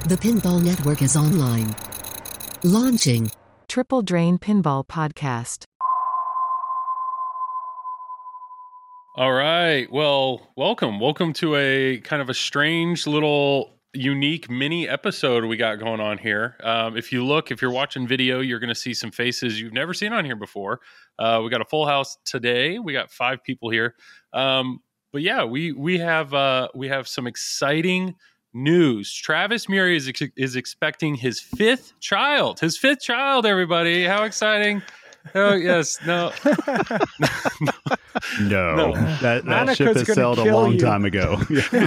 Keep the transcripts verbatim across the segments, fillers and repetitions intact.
The Pinball Network is online. Launching Triple Drain Pinball Podcast. All right. Well, welcome. Welcome to a kind of a strange little unique mini episode we got going on here. Um, if you look, if you're watching video, you're going to see some faces you've never seen on here before. Uh, we got a full house today. We got five people here. Um, but yeah, we we have uh, we have some exciting news. Travis Murray is ex- is expecting his fifth child. His fifth child, everybody. How exciting. Oh, yes. No. no. No. That, that Monica's ship has gonna sailed a kill long you. time ago.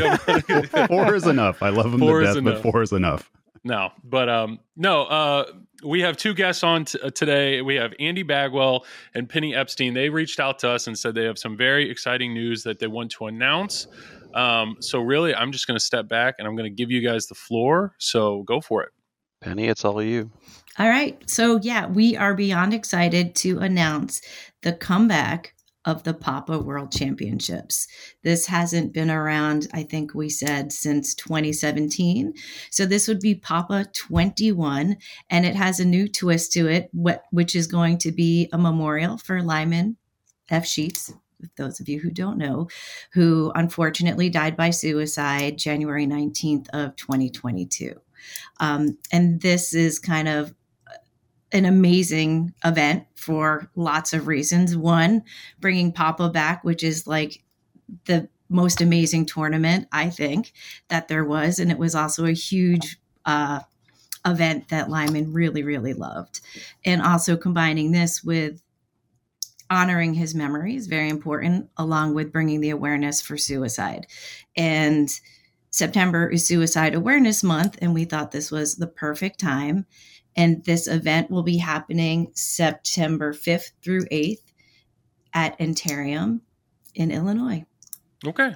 Four is enough. I love him Four to is death, but enough. four is enough. No, but um, no, uh, we have two guests on t- uh, today. We have Andy Bagwell and Penny Epstein. They reached out to us and said they have some very exciting news that they want to announce. Um, so really, I'm just going to step back and I'm going to give you guys the floor. So go for it. Penny, it's all you. All right. So, yeah, we are beyond excited to announce the comeback of the Papa World Championships. This hasn't been around, I think we said, since twenty seventeen. So this would be Papa twenty-one, and it has a new twist to it, wh- which is going to be a memorial for Lyman F. Sheets, those of you who don't know, who unfortunately died by suicide January nineteenth of twenty twenty-two. Um, and this is kind of an amazing event for lots of reasons. One, bringing Papa back, which is like the most amazing tournament, I think, that there was. And it was also a huge uh, event that Lyman really, really loved. And also combining this with honoring his memory is very important, along with bringing the awareness for suicide. And September is Suicide Awareness Month, and we thought this was the perfect time. And this event will be happening September fifth through eighth at Antarium in Illinois. Okay.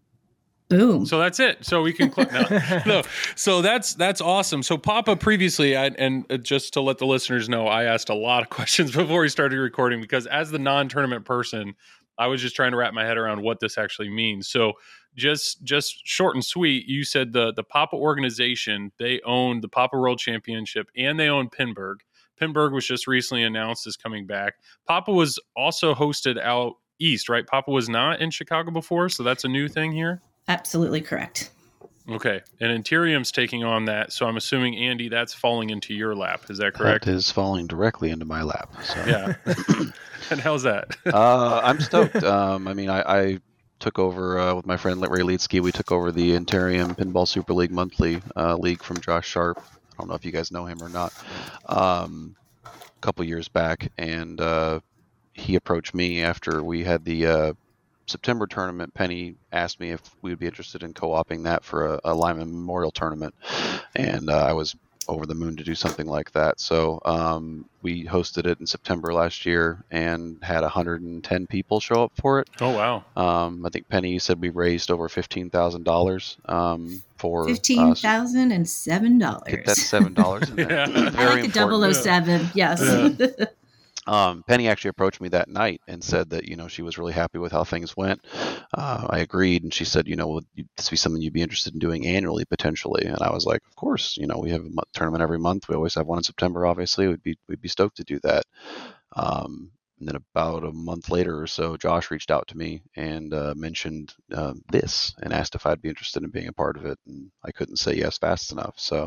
Boom. So that's it. So we can click no, no. So that's that's awesome. So Papa previously, I, and just to let the listeners know, I asked a lot of questions before we started recording because as the non-tournament person, I was just trying to wrap my head around what this actually means. So just just short and sweet, you said the the Papa organization, they own the Papa World Championship and they own Pinburg. Pinburg was just recently announced as coming back. Papa was also hosted out east, right? Papa was not in Chicago before, so that's a new thing here? Absolutely correct. Okay. And Antarium's taking on that, so I'm assuming, Andy, that's falling into your lap. Is that correct? That is falling directly into my lap. So. Yeah. And how's that? uh, I'm stoked. Um, I mean, I, I took over uh, with my friend Ray Leetsky. We took over the Antarium Pinball Super League monthly uh, league from Josh Sharp. I don't know if you guys know him or not. Um, a couple years back, and uh, he approached me after we had the uh, September tournament. Penny asked me if we would be interested in co-oping that for a, a Lyman Memorial tournament, and uh, I was over the moon to do something like that. So um, we hosted it in September last year and had one hundred ten people show up for it. Oh, wow. Um, I think Penny said we raised over fifteen thousand dollars um, for fifteen thousand seven dollars. Uh, get that seven dollars in there. Yeah. I Very like the double oh important. seven. Yes. Yeah. Um, Penny actually approached me that night and said that, you know, she was really happy with how things went. Uh, I agreed. And she said, you know, would this be something you'd be interested in doing annually, potentially? And I was like, of course, you know, we have a mo- tournament every month. We always have one in September, obviously. We'd be, we'd be stoked to do that. Um, and then about a month later or so, Josh reached out to me and uh, mentioned uh, this and asked if I'd be interested in being a part of it. And I couldn't say yes fast enough. So,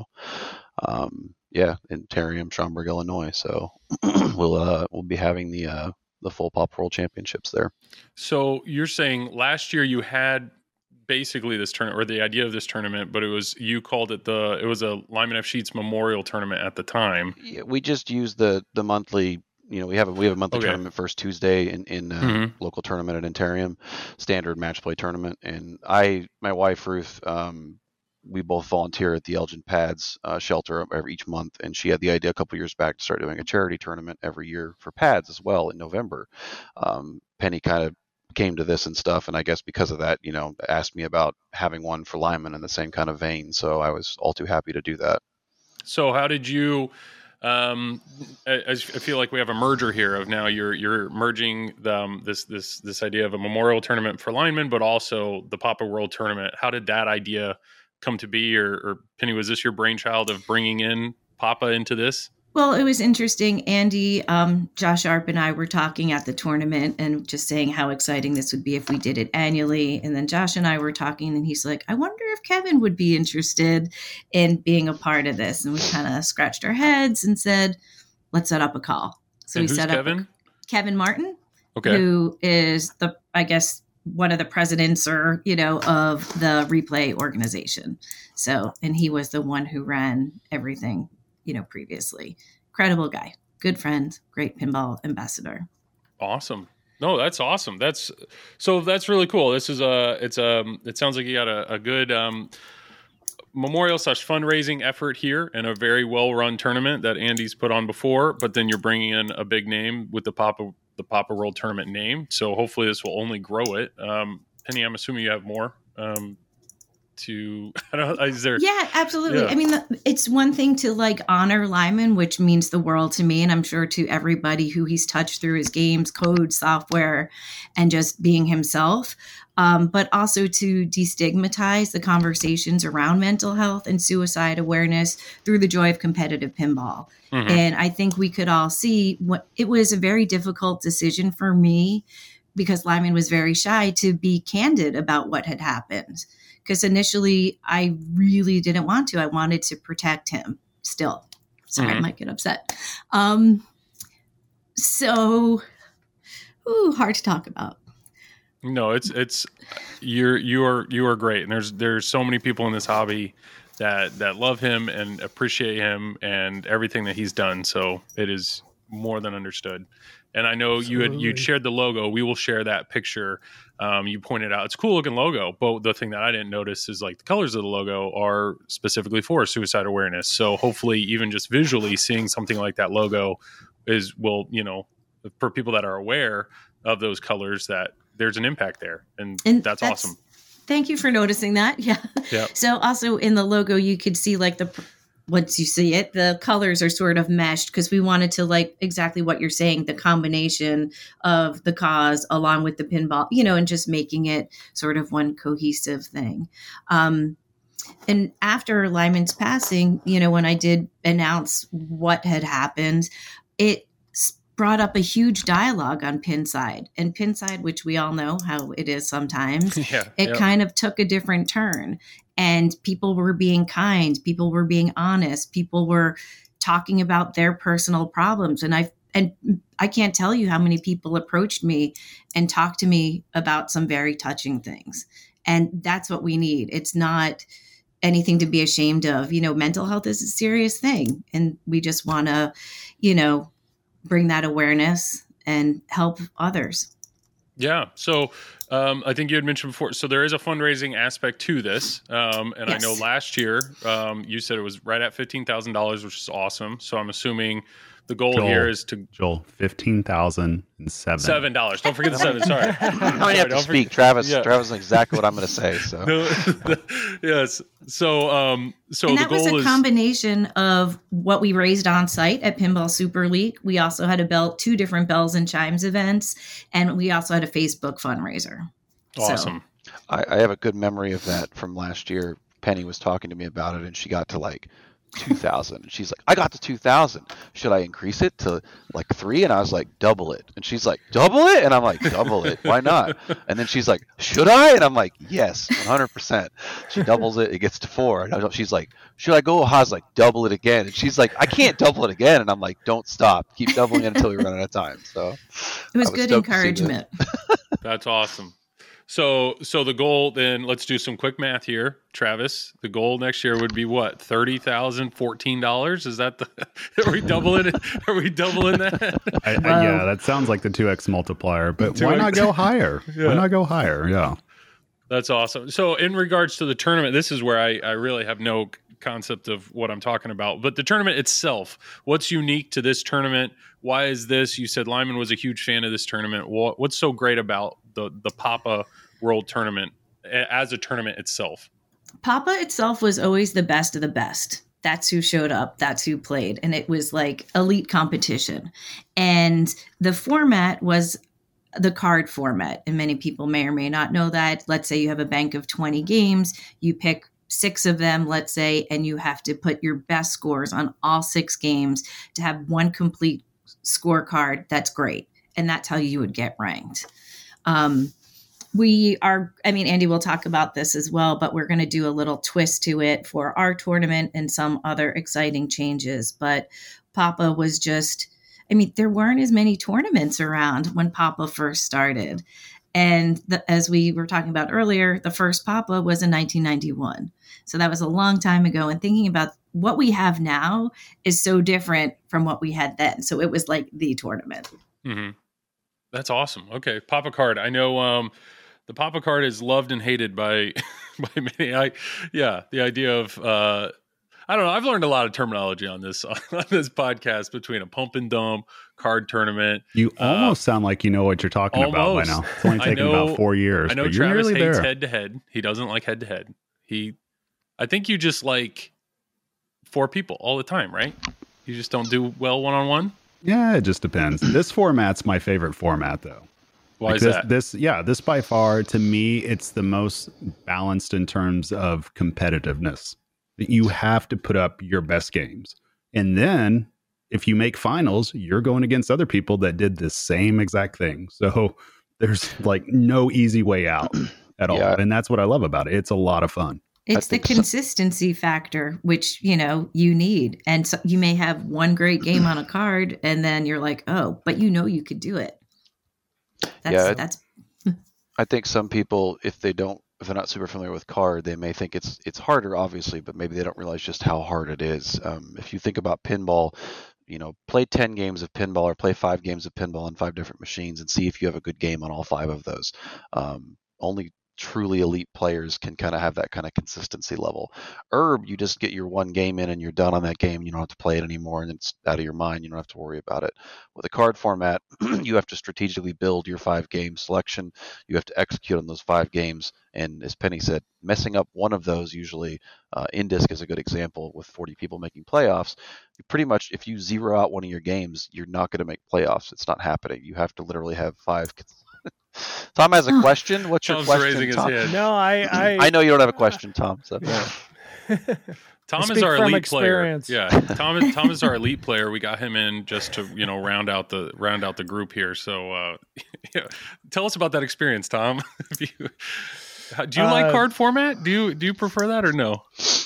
um, yeah, in Antarium, Schaumburg, Illinois. So we'll uh, we'll be having the uh, the full Pop World Championships there. So you're saying last year you had basically this tournament, or the idea of this tournament, but it was, you called it the, it was a Lyman F. Sheets Memorial Tournament at the time. Yeah, we just use the the monthly. You know, we have a we have a monthly Okay. tournament first Tuesday in in uh, Mhm. local tournament at Antarium, standard match play tournament. And I, my wife Ruth, um, we both volunteer at the Elgin Pads uh, shelter every each month, and she had the idea a couple years back to start doing a charity tournament every year for pads as well in November. Um, Penny kind of came to this and stuff, and I guess because of that, you know, asked me about having one for Lyman in the same kind of vein. So I was all too happy to do that. So how did you, um, I, I feel like we have a merger here of now you're, you're merging the, um, this, this, this idea of a memorial tournament for linemen, but also the Papa World Tournament. How did that idea come to be? Or, or Penny, was this your brainchild of bringing in Papa into this? Well, it was interesting. Andy, um, Josh Arp, and I were talking at the tournament and just saying how exciting this would be if we did it annually. And then Josh and I were talking, and he's like, I wonder if Kevin would be interested in being a part of this. And we kind of scratched our heads and said, let's set up a call. So And we who's set Kevin? up a, Kevin Martin, Okay. who is the, I guess, one of the presidents or, you know, of the replay organization. So, and he was the one who ran everything, you know, previously. Incredible guy, good friend, great pinball ambassador. Awesome. No, that's awesome. That's so that's really cool. This is a, it's a, it sounds like you got a, a good um, memorial slash fundraising effort here and a very well run tournament that Andy's put on before, but then you're bringing in a big name with the Papa, the Papa World Tournament name. So hopefully this will only grow it. Um, Penny, I'm assuming you have more. Um, to I don't know, is there Yeah, absolutely. Yeah. I mean, the, it's one thing to like honor Lyman, which means the world to me, and I'm sure to everybody who he's touched through his games, code, software, and just being himself. Um, but also to destigmatize the conversations around mental health and suicide awareness through the joy of competitive pinball. Mhm. And I think we could all see what it was a very difficult decision for me because Lyman was very shy to be candid about what had happened. Because initially, I really didn't want to. I wanted to protect him still. Sorry, Mhm. I might get upset. Um, so, ooh, hard to talk about. No, it's it's you're you are you are great, and there's there's so many people in this hobby that that love him and appreciate him and everything that he's done. So it is more than understood. And I know you had you Absolutely. shared the logo. We will share that picture. Um, you pointed out it's a cool looking logo, but the thing that I didn't notice is like the colors of the logo are specifically for suicide awareness. So hopefully, even just visually seeing something like that logo is will you know for people that are aware of those colors that there's an impact there, and, And that's, that's- awesome. Thank you for noticing that. Yeah. Yeah. So also in the logo, you could see like the once you see it, the colors are sort of meshed because we wanted to like exactly what you're saying, the combination of the cause along with the pinball, you know, and just making it sort of one cohesive thing. Um, and after Lyman's passing, you know, when I did announce what had happened, it s- brought up a huge dialogue on Pinside. And Pinside, which we all know how it is sometimes, Yeah. it Yep. kind of took a different turn. And people were being kind, people were being honest, people were talking about their personal problems. And I and I can't tell you how many people approached me and talked to me about some very touching things. And that's what we need. It's not anything to be ashamed of. You know, mental health is a serious thing. And we just want to, you know, bring that awareness and help others. Yeah. So um, I think you had mentioned before. So there is a fundraising aspect to this, um, and Yes. I know last year um, you said it was right at fifteen thousand dollars, which is awesome. So I'm assuming the goal Joel. here is to Joel, fifteen thousand and seven. seven dollars. Don't forget the seven. Sorry. I don't even have to Don't speak. forget- Travis, Yeah. Travis knows exactly what I'm going to say. So No, yes. So um, so and the that was goal a is combination of what we raised on site at Pinball Super League. We also had a bell, two different bells and chimes events, and we also had a Facebook fundraiser. So- awesome. I, I have a good memory of that from last year. Penny was talking to me about it, and she got to like two thousand. And she's like, I got to two thousand. Should I increase it to like three? And I was like, double it. And she's like, double it? And I'm like, double it. Why not? And then she's like, should I? And I'm like, yes, one hundred percent. She doubles it. It gets to four. And I, she's like, should I go? I was like, double it again. And she's like, I can't double it again. And I'm like, don't stop. Keep doubling it until we run out of time. So It was I was good stoked to see that. encouragement. That's awesome. So, so the goal then, let's do some quick math here, Travis. The goal next year would be what? thirty thousand fourteen dollars? Is that the, are we doubling it? Are we doubling that? I, I, Wow. yeah, that sounds like the two X multiplier, but why two X. not go higher? Yeah. Why not go higher? Yeah. That's awesome. So in regards to the tournament, this is where I, I really have no concept of what I'm talking about. But the tournament itself, what's unique to this tournament? Why is this? You said Lyman was a huge fan of this tournament. What, what's so great about the, the Papa World Tournament a- as a tournament itself? Papa itself was always the best of the best. That's who showed up. That's who played. And it was like elite competition. And the format was the card format. And many people may or may not know that. Let's say you have a bank of twenty games. You pick six of them, let's say, and you have to put your best scores on all six games to have one complete scorecard, that's great. And that's how you would get ranked. Um, we are, I mean, Andy will talk about this as well, but we're going to do a little twist to it for our tournament and some other exciting changes. But Papa was just, I mean, there weren't as many tournaments around when Papa first started. And the, as we were talking about earlier, the first Papa was in nineteen ninety-one. So that was a long time ago. And thinking about what we have now is so different from what we had then. So it was like the tournament. Mm-hmm. That's awesome. Okay. Papa card. I know um, the Papa card is loved and hated by by many. I Yeah. The idea of, uh, I don't know. I've learned a lot of terminology on this on this podcast between a pump and dump card tournament. You uh, almost sound like you know what you're talking almost. about by now. It's only taken know, about four years. I know but you're Travis nearly hates there. head to head. He doesn't like head to head. He, I think you just like four people all the time, right? You just don't do well one on one. Yeah, it just depends. This format's my favorite format, though. Why because is that? This, yeah, this by far, to me, it's the most balanced in terms of competitiveness. You have to put up your best games. And then if you make finals, you're going against other people that did the same exact thing. So there's like no easy way out at all. Yeah. And that's what I love about it. It's a lot of fun. It's the think so. consistency factor, which, you know, you need. And so you may have one great game on a card and then you're like, oh, but you know you could do it. That's, Yeah, it- that's I think some people, if they don't, if they're not super familiar with card, they may think it's it's harder, obviously, but maybe they don't realize just how hard it is. Um, if you think about pinball, you know, play ten games of pinball or play five games of pinball on five different machines and see if you have a good game on all five of those. Um, only truly elite players can kind of have that kind of consistency level. Herb, you just get your one game in and you're done on that game. You don't have to play it anymore and it's out of your mind. You don't have to worry about it. With a card format, you have to strategically build your five game selection. You have to execute on those five games. And as Penny said, messing up one of those usually, uh, Indisc is a good example with forty people making playoffs. You pretty much, if you zero out one of your games, you're not going to make playoffs. It's not happening. You have to literally have five. Tom has a question. What's your Tom's question, raising his Tom? hand. No, I I, I know you don't have a question, Tom. So. Tom I is our speak from elite experience. player. Yeah, Tom is Tom is our elite player. We got him in just to you know round out the round out the group here. So, uh, yeah. Tell us about that experience, Tom. If you, how- do you like Uh, card format? Do you do you prefer that or no?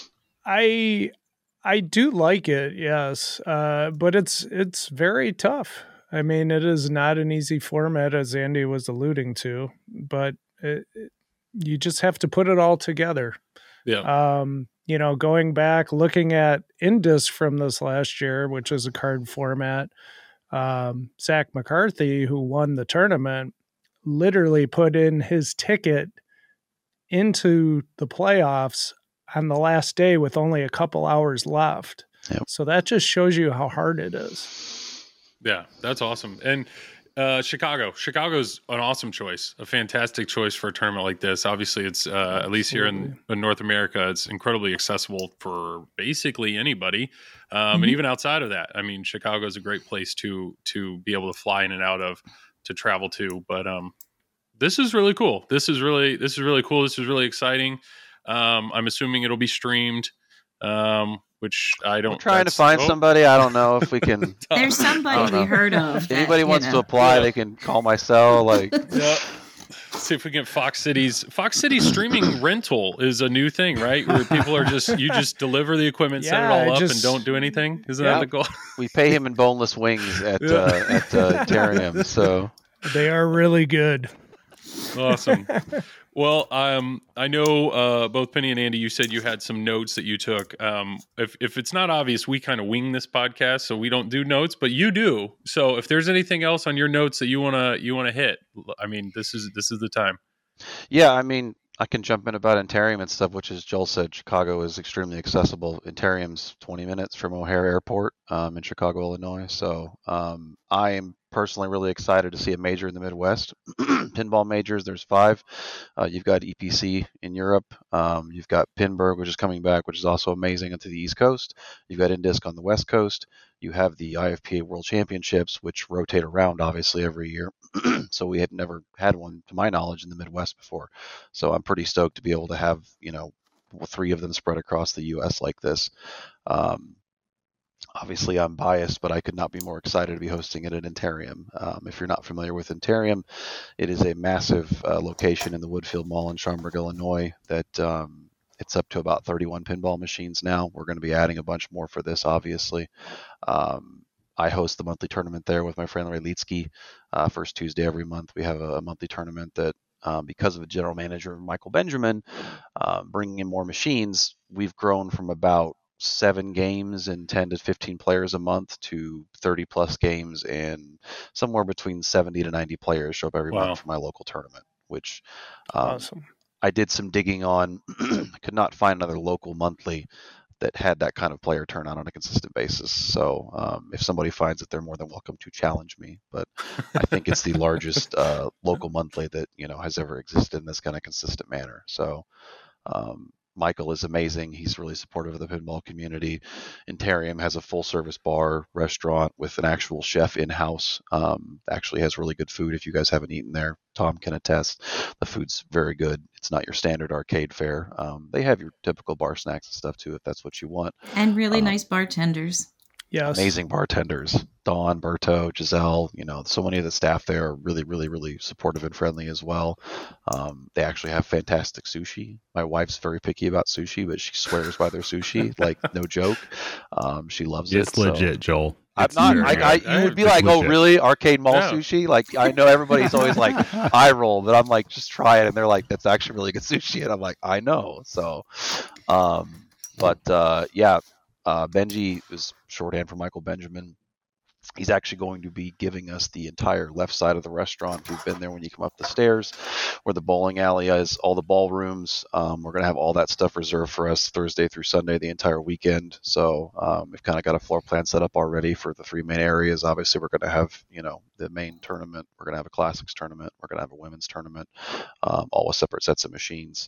I I do like it, yes, uh, but it's it's very tough. I mean, it is not an easy format, as Andy was alluding to, but it, it, you just have to put it all together. Yeah, Um, you know, going back, looking at Indisc from this last year, which is a card format, um, Zach McCarthy, who won the tournament, literally put in his ticket into the playoffs on the last day with only a couple hours left. Yep. So that just shows you how hard it is. yeah, that's awesome. And uh, Chicago, Chicago's an awesome choice, a fantastic choice for a tournament like this. Obviously, it's uh, at least here in, in North America, it's incredibly accessible for basically anybody, um, Mhm. and even outside of that. I mean, Chicago is a great place to to be able to fly in and out of, to travel to. But um, this is really cool. This is really this is really cool. This is really exciting. Um, I'm assuming it'll be streamed, um, which I don't. I'm trying to that's- find oh, somebody. I don't know if we can. there's I somebody don't we know. heard of. If that, anybody you wants to know. apply, Yeah. they can call my cell. Like, Yeah. See if we can Fox City's Fox City streaming rental is a new thing, right? Where people are just you just deliver the equipment, set it Yeah, all up, just- and don't do anything. Isn't Yeah. that the goal? we pay him in boneless wings at Yeah. uh, at uh, Terrarium. So They are really good. Awesome. Well, um, I know uh, both Penny and Andy, you said you had some notes that you took. Um, if if it's not obvious, we kind of wing this podcast, so we don't do notes, but you do. So if there's anything else on your notes that you wanna you wanna hit, I mean, this is this is the time. yeah, I mean, I can jump in about Intarium and stuff, which as Joel said, Chicago is extremely accessible. Intarium's twenty minutes from O'Hare Airport um, in Chicago, Illinois. So um, I am personally really excited to see a major in the Midwest. Pinball majors, there's five. Uh, you've got E P C in Europe. Um, you've got Pinburg, which is coming back, which is also amazing, onto the East Coast. You've got Indisc on the West Coast. You have the I F P A World Championships, which rotate around obviously every year. So we had never had one, to my knowledge, in the Midwest before. So I'm pretty stoked to be able to have, you know, three of them spread across the U S like this. Um, Obviously, I'm biased, but I could not be more excited to be hosting it at Interium. Um, if you're not familiar with Interium, it is a massive uh, location in the Woodfield Mall in Schaumburg, Illinois. That um, it's up to about thirty-one pinball machines now. We're going to be adding a bunch more for this, obviously. Um, I host the monthly tournament there with my friend Ray Leetsky. Uh, first Tuesday every month, we have a, a monthly tournament that, um, because of the general manager Michael Benjamin uh, bringing in more machines, we've grown from about seven games and ten to fifteen players a month to thirty plus games and somewhere between seventy to ninety players show up every Wow. month for my local tournament, which um, Awesome. I did some digging on. I could not find another local monthly that had that kind of player turnout on a consistent basis. So um, if somebody finds it, they're more than welcome to challenge me. But I think it's the largest uh, local monthly that, you know, has ever existed in this kind of consistent manner. So um, Michael is amazing. He's really supportive of the pinball community. Interium has a full service bar, restaurant with an actual chef in-house. Um, actually has really good food. If you guys haven't eaten there, Tom can attest. The food's very good. It's not your standard arcade fare. Um, they have your typical bar snacks and stuff too, if that's what you want. And really Um, nice bartenders. Yes. Amazing bartenders. Dawn, Berto, Giselle, you know, so many of the staff there are really, really, really supportive and friendly as well. Um, they actually have fantastic sushi. My wife's very picky about sushi, but she swears by their sushi, like no joke. Um, she loves It's it. so- legit, Joel. I'm It's not. very I, I, good. you would be It's like, oh, legit. really? Arcade mall Yeah. sushi? Like, I know everybody's always like eye roll, but I'm like, just try it, and they're like, that's actually really good sushi, and I'm like, I know. So, um, but uh, yeah, uh, Benji is shorthand for Michael Benjamin. He's actually going to be giving us the entire left side of the restaurant. If you've been there when you come up the stairs, where the bowling alley is, all the ballrooms. Um, we're going to have all that stuff reserved for us Thursday through Sunday, the entire weekend. So um, we've kind of got a floor plan set up already for the three main areas. Obviously, we're going to have, you know, the main tournament. We're going to have a classics tournament. We're going to have a women's tournament, um, all with separate sets of machines.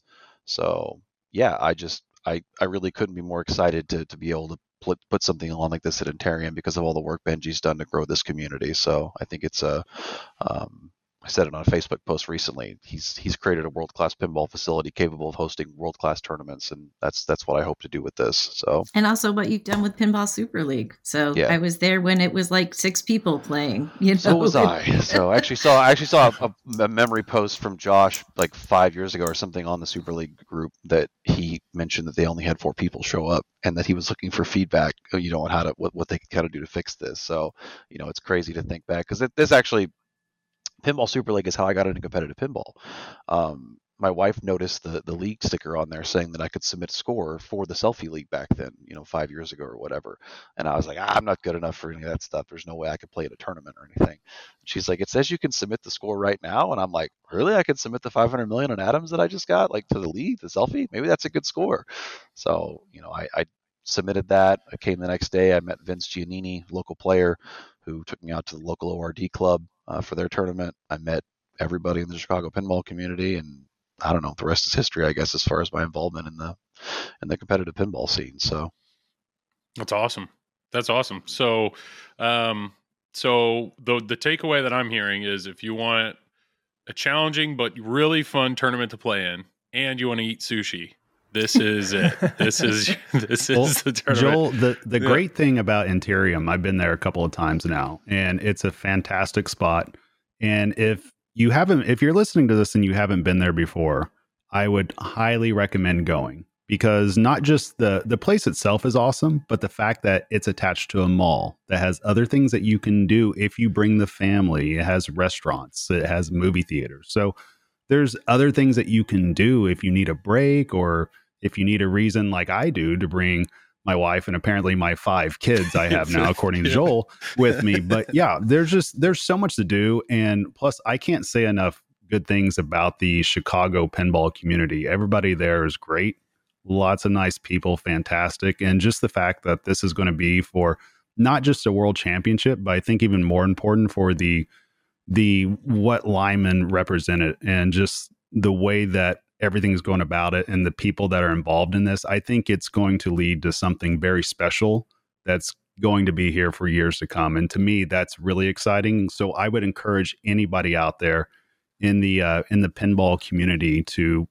So yeah, I just I, I really couldn't be more excited to to be able to put put something on like this at Interium because of all the work Benji's done to grow this community. So I think it's a, um, I said it on a Facebook post recently. He's he's created a world class pinball facility capable of hosting world class tournaments, and that's that's what I hope to do with this. So And also what you've done with Pinball Super League. So Yeah. I was there when it was like six people playing. You know, so was I. So I actually saw I actually saw a, a memory post from Josh like five years ago or something on the Super League group that he mentioned that they only had four people show up and that he was looking for feedback, you know, on how to what, what they could kind of do to fix this. So you know, it's crazy to think back because this actually. Pinball Super League is how I got into competitive pinball. Um, my wife noticed the the league sticker on there saying that I could submit a score for the selfie league back then, you know, five years ago or whatever. And I was like, ah, I'm not good enough for any of that stuff. There's no way I could play at a tournament or anything. And she's like, it says you can submit the score right now. And I'm like, really? I can submit the five hundred million on Adams that I just got, like to the league, the selfie? Maybe that's a good score. So, you know, I, I submitted that. I came the next day. I met Vince Giannini, local player, who took me out to the local O R D club uh, for their tournament. I met everybody in the Chicago pinball community, and I don't know, the rest is history, I guess, as far as my involvement in the in the competitive pinball scene. So That's awesome. That's awesome. So, um, so the the takeaway that I'm hearing is if you want a challenging but really fun tournament to play in, and you want to eat sushi, this is it. This is this is Well, the tournament. Joel, the, the Yeah. great thing about Interium, I've been there a couple of times now, and it's a fantastic spot. And if you haven't, if you're listening to this and you haven't been there before, I would highly recommend going because not just the the place itself is awesome, but the fact that it's attached to a mall that has other things that you can do if you bring the family. It has restaurants, it has movie theaters. So there's other things that you can do if you need a break or if you need a reason like I do to bring my wife and apparently my five kids I have now, according to Yeah. Joel, with me. But yeah, there's just, there's so much to do. And plus I can't say enough good things about the Chicago pinball community. Everybody there is great. Lots of nice people, fantastic. And just the fact that this is going to be for not just a world championship, but I think even more important for the, the, what Lyman represented and just the way that everything's going about it and the people that are involved in this, I think it's going to lead to something very special that's going to be here for years to come. And to me, that's really exciting. So I would encourage anybody out there in the uh, in the pinball community to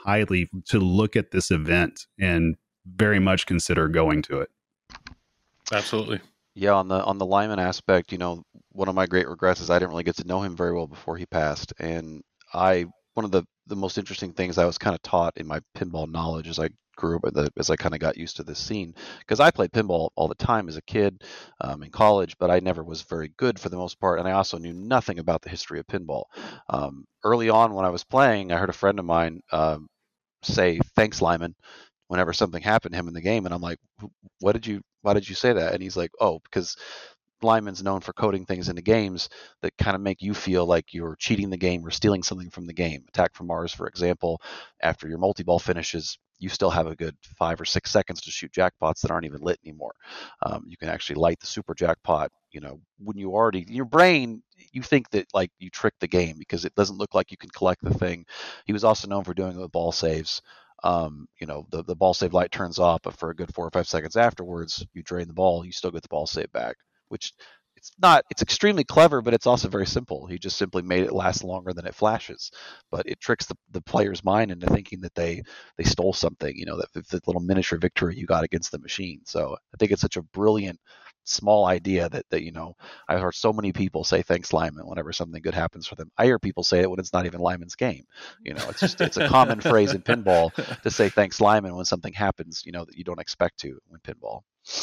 highly to look at this event and very much consider going to it. Absolutely. Yeah, on the on the Lyman aspect, you know, one of my great regrets is I didn't really get to know him very well before he passed. And I one of the the most interesting things I was kind of taught in my pinball knowledge as I grew up, as I kind of got used to this scene, because I played pinball all the time as a kid, um, in college, but I never was very good for the most part, and I also knew nothing about the history of pinball. Um, early on when I was playing, I heard a friend of mine um, say, "Thanks, Lyman," whenever something happened to him in the game, and I'm like, "What did you? Why did you say that?" And he's like, "Oh, because Lyman's known for coding things into games that kind of make you feel like you're cheating the game or stealing something from the game. Attack from Mars, for example, after your multi-ball finishes, you still have a good five or six seconds to shoot jackpots that aren't even lit anymore. Um, you can actually light the super jackpot, you know, when you already, in your brain, you think that like you tricked the game because it doesn't look like you can collect the thing." He was also known for doing it with ball saves. Um, you know, the, the ball save light turns off, but for a good four or five seconds afterwards, you drain the ball, you still get the ball save back, which it's not, it's extremely clever, but it's also very simple. He just simply made it last longer than it flashes, but it tricks the, the player's mind into thinking that they, they stole something, you know, that, that little miniature victory you got against the machine. So I think it's such a brilliant, small idea that, that, you know, I've heard so many people say thanks Lyman whenever something good happens for them. I hear people say it when it's not even Lyman's game. You know, it's just, it's a common phrase in pinball to say thanks Lyman when something happens, you know, that you don't expect to win pinball.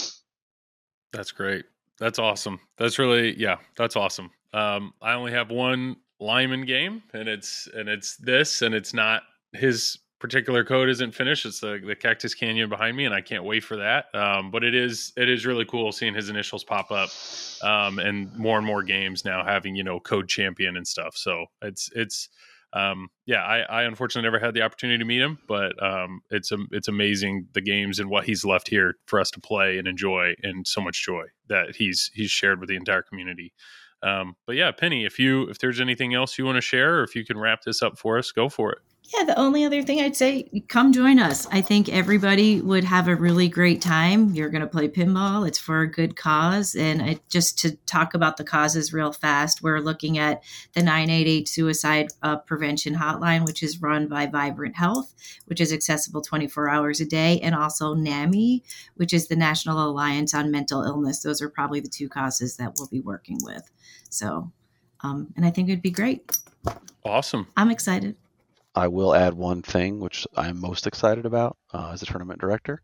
That's great. That's awesome. That's really, yeah, that's awesome. Um, I only have one Lyman game, and it's and it's this, and it's not his particular code isn't finished. It's the the Cactus Canyon behind me, and I can't wait for that. Um, but it is it is really cool seeing his initials pop up, um, and more and more games now having, you know, code champion and stuff. So it's it's. Um, yeah, I, I unfortunately never had the opportunity to meet him, but um, it's um, it's amazing the games and what he's left here for us to play and enjoy, and so much joy that he's he's shared with the entire community. Um, but yeah, Penny, if you if there's anything else you want to share, or if you can wrap this up for us, go for it. Yeah, the only other thing I'd say, come join us. I think everybody would have a really great time. You're going to play pinball. It's for a good cause. And I, just to talk about the causes real fast, we're looking at the nine eight eight Suicide uh, Prevention Hotline, which is run by Vibrant Health, which is accessible twenty-four hours a day, and also NAMI, which is the National Alliance on Mental Illness. Those are probably the two causes that we'll be working with. So, um, and I think it'd be great. Awesome. I'm excited. I will add one thing, which I'm most excited about uh, as a tournament director.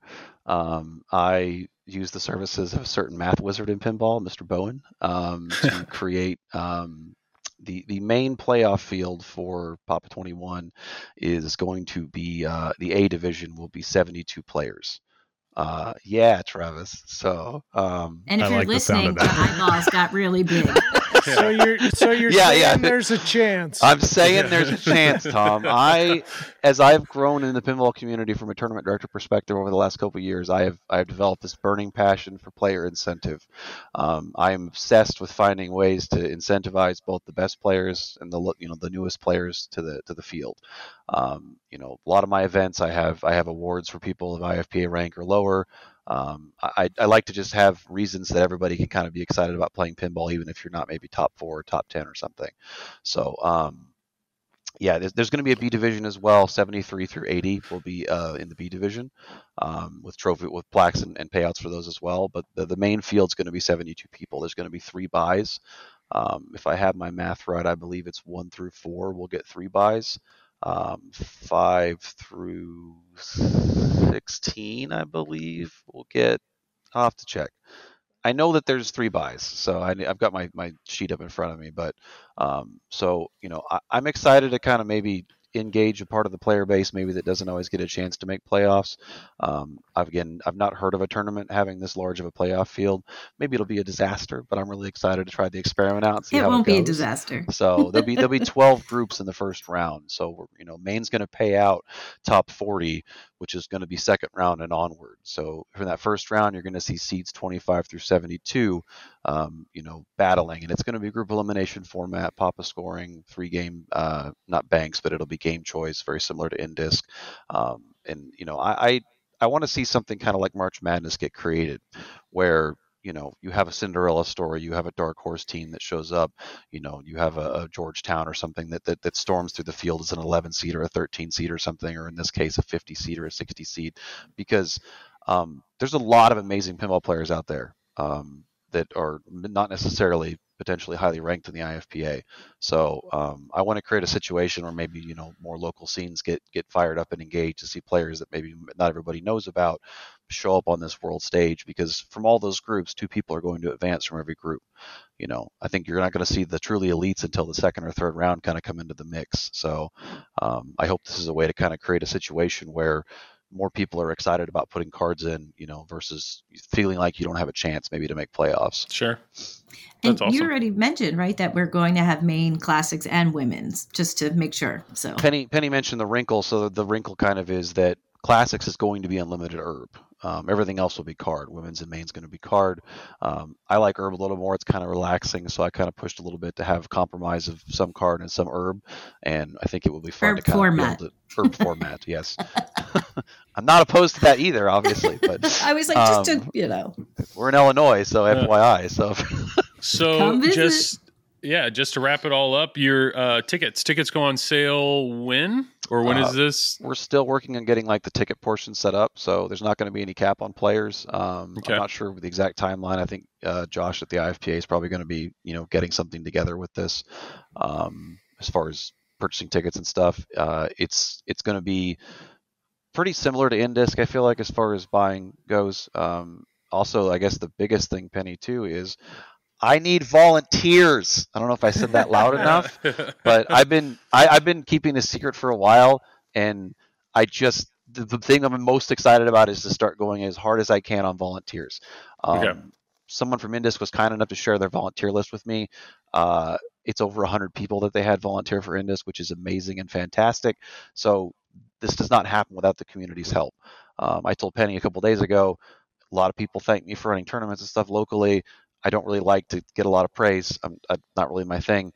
Um, I use the services of a certain math wizard in pinball, Mister Bowen, um, to create um, the the main playoff field for Papa twenty-one is going to be uh, the A division will be seventy-two players. Uh, yeah, Travis. So, um, and if I you're like the sound listening, of the that. eyeballs got really big. So you're so you're Yeah, saying yeah. there's a chance. I'm saying there's a chance, Tom. I, as I've grown in the pinball community from a tournament director perspective over the last couple of years, I have I have developed this burning passion for player incentive. Um, I am obsessed with finding ways to incentivize both the best players and the you know the newest players to the to the field. Um, you know, a lot of my events, I have I have awards for people of I F P A rank or lower. Um, I, I like to just have reasons that everybody can kind of be excited about playing pinball, even if you're not maybe top four or top ten or something. So, um, yeah, there's, there's going to be a B division as well. seventy-three through eighty will be uh, in the B division um, with trophy, with plaques and, and payouts for those as well. But the, the main field's going to be seventy-two people. There's going to be three buys. Um, if I have my math right, I believe it's one through four. We'll get three buys. Um, five through sixteen, I believe, we'll get. I'll have to check. I know that there's three buys, so I, I've got my, my sheet up in front of me. But um, so you know, I, I'm excited to kind of maybe engage a part of the player base maybe that doesn't always get a chance to make playoffs. Um, I've, again, I've not heard of a tournament having this large of a playoff field. Maybe it'll be a disaster, but I'm really excited to try the experiment out and see It how won't it be a goes. disaster. So there'll be there'll be twelve groups in the first round. So we're, you know, Maine's going to pay out top forty, which is going to be second round and onward. So for that first round, you're going to see seeds twenty-five through seventy-two, um, you know, battling, and it's going to be group elimination format, Papa scoring, three game, uh, not banks, but it'll be game choice, very similar to Indisc. Um, and you know, I I, I want to see something kind of like March Madness get created, where you know, you have a Cinderella story, you have a dark horse team that shows up, you know, you have a, a Georgetown or something that, that that storms through the field as an eleven seed or a thirteen seed or something, or in this case a fifty seed or a sixty seed, because um, there's a lot of amazing pinball players out there um, that are not necessarily potentially highly ranked in the I F P A. So um, I want to create a situation where maybe, you know, more local scenes get get fired up and engaged to see players that maybe not everybody knows about show up on this world stage, because from all those groups, two people are going to advance from every group. You know, I think you're not going to see the truly elites until the second or third round kind of come into the mix. So um, I hope this is a way to kind of create a situation where more people are excited about putting cards in, you know, versus feeling like you don't have a chance maybe to make playoffs. Sure. And That's awesome. you already mentioned, right, that we're going to have main classics and women's, just to make sure. So Penny Penny mentioned the wrinkle. So the wrinkle kind of is that classics is going to be unlimited herb. Um, everything else will be card. Women's and main's going to be card. Um, I like herb a little more. It's kind of relaxing, so I kind of pushed a little bit to have compromise of some card and some herb, and I think it will be fun herb to kind format. of build it. Herb format, yes. I'm not opposed to that either, obviously, but I was like, just um, to, you know. We're in Illinois, so Yeah. F Y I. So So Come visit. just yeah, just to wrap it all up, your uh, tickets tickets go on sale when or when Uh, is this? we're still working on getting like the ticket portion set up, so there's not going to be any cap on players. Um, Okay. I'm not sure with the exact timeline. I think uh, Josh at the I F P A is probably going to be, you know, getting something together with this um, as far as purchasing tickets and stuff. Uh, it's it's going to be pretty similar to Indisc, I feel like, as far as buying goes. Um, also, I guess the biggest thing, Penny, too, is I need volunteers. I don't know if I said that loud enough, but I've been I, I've been keeping this secret for a while, and I just the, the thing I'm most excited about is to start going as hard as I can on volunteers. Um, Okay. Someone from Indisc was kind enough to share their volunteer list with me. Uh, it's over one hundred people that they had volunteer for Indisc, which is amazing and fantastic. So this does not happen without the community's help. Um, I told Penny a couple days ago, a lot of people thank me for running tournaments and stuff locally. I don't really like to get a lot of praise. I'm, I'm not really my thing.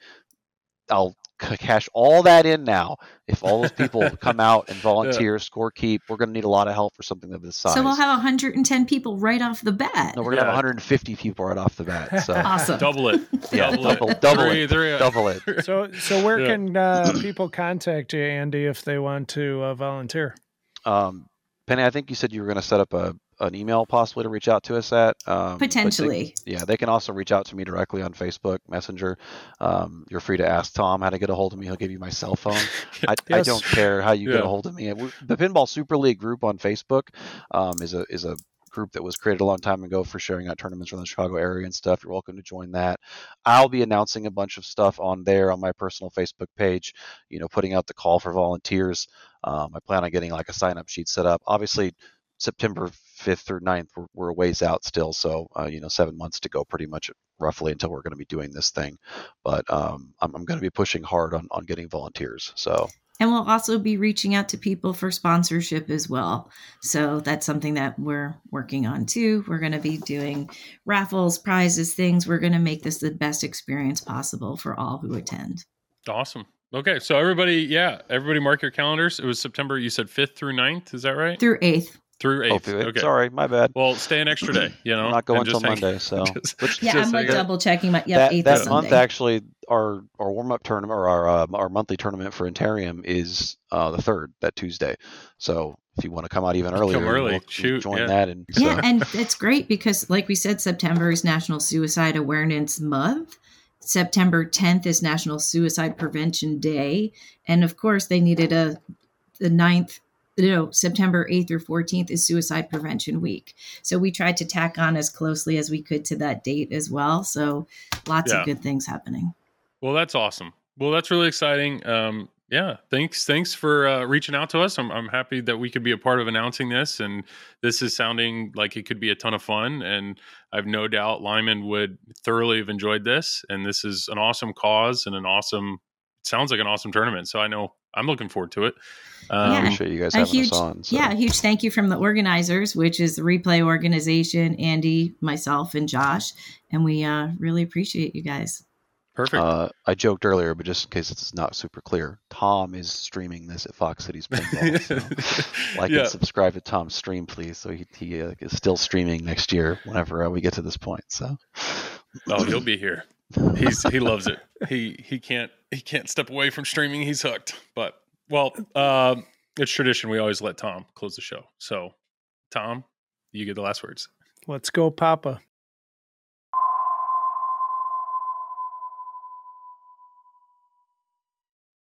I'll c- cash all that in now. If all those people come out and volunteer, score keep, we're going to need a lot of help for something of this size. So we'll have one hundred ten people right off the bat. no, we're going to Yeah. have one hundred fifty people right off the bat. So Awesome. Double it. yeah, double, double, it. double Three- it, three- double it. So, so where Yeah. can uh, people contact you, Andy, if they want to uh, volunteer? Um, Penny, I think you said you were going to set up a an email possibly to reach out to us at. Um, but they- Potentially. yeah, they can also reach out to me directly on Facebook Messenger. Um, you're free to ask Tom how to get a hold of me. He'll give you my cell phone. I, I Yes. don't care how you get Yeah. a hold of me. We- The Pinball Super League group on Facebook um, is a is a group that was created a long time ago for sharing out tournaments around the Chicago area and stuff. You're welcome to join that. I'll be announcing a bunch of stuff on there on my personal Facebook page, you know, putting out the call for volunteers. Um, I plan on getting like a sign up sheet set up. Obviously, September fifth through ninth, we're, we're a ways out still. So, uh, you know, seven months to go pretty much roughly until we're going to be doing this thing. But um, I'm, I'm going to be pushing hard on, on getting volunteers. So, And we'll also be reaching out to people for sponsorship as well. So that's something that we're working on too. We're going to be doing raffles, prizes, things. We're going to make this the best experience possible for all who attend. Awesome. Okay, so everybody, yeah, everybody mark your calendars. It was September, you said fifth through ninth, is that right? Through eighth. Through eighth. hopefully, Okay. sorry, my bad. Well, stay an extra day, you know. I'm not going and just until hang- Monday. So, just- Which- Yeah, just I'm like hang- double checking my yep, that eighth that is month Sunday. actually, our our warm up tournament or our uh, our monthly tournament for Intarium is uh, the third, that Tuesday. So if you want to come out even earlier, Come you're early. welcome to Shoot, join yeah. that. And Yeah, so, and it's great because, like we said, September is National Suicide Awareness Month. September tenth is National Suicide Prevention Day. And of course, they needed a the ninth, you know, September eighth or fourteenth is Suicide Prevention Week. So we tried to tack on as closely as we could to that date as well. So lots Yeah. of good things happening. Well, that's awesome. Well, that's really exciting. Um, yeah, thanks. Thanks for uh, reaching out to us. I'm, I'm happy that we could be a part of announcing this, and this is sounding like it could be a ton of fun. And I've no doubt Lyman would thoroughly have enjoyed this. And this is an awesome cause and an awesome. It sounds like an awesome tournament. So I know I'm looking forward to it. Um, Yeah. appreciate you guys A having huge, us on. So. yeah, a huge thank you from the organizers, which is the Replay organization, Andy, myself, and Josh. And we uh, really appreciate you guys. Perfect. Uh, I joked earlier, but just in case it's not super clear, Tom is streaming this at Fox Cities Pinball. So like Yeah. and subscribe to Tom's stream, please. So he, he uh, is still streaming next year whenever uh, we get to this point. So Oh, he'll be here. He's he loves it. He he can't he can't step away from streaming. He's hooked. But well, um, it's tradition. We always let Tom close the show. So, Tom, you get the last words. Let's go, Papa.